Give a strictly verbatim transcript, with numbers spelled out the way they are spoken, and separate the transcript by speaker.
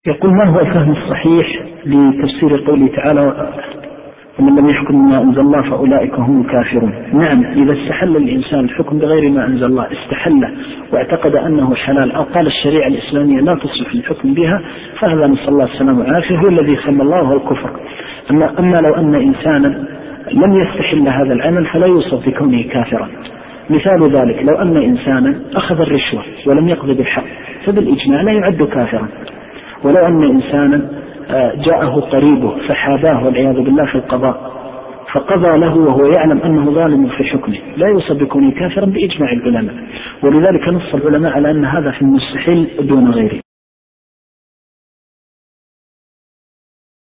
Speaker 1: يقول: ما هو الفهم الصحيح لتفسير قوله تعالى: ومن لم يحكم ما أنزل الله فأولئك هم الكافرون؟ نعم، إذا استحل الإنسان الحكم بغير ما أنزل الله، استحل واعتقد أنه حلال، أو قال الشريعة الإسلامية لا تصلح الحكم بها، فهذا نسأل الله السلامة والعافية، هو الذي سمى الله الكفر. أما, أما لو أن إنسانا لم يستحل هذا العمل فلا يوصف بكونه كافرا. مثال ذلك: لو أن إنسانا أخذ الرشوة ولم يقضي بالحق فبالإجماع لا يعد كافرا. ولو أن إنسانا جاءه قريبه فحاباه والعياذ بالله في القضاء فقضى له وهو يعلم أنه ظالم في حكمه، لا يوصف بكونه كافرا بإجماع العلماء. ولذلك نص العلماء على أن هذا في المستحيل دون غيره.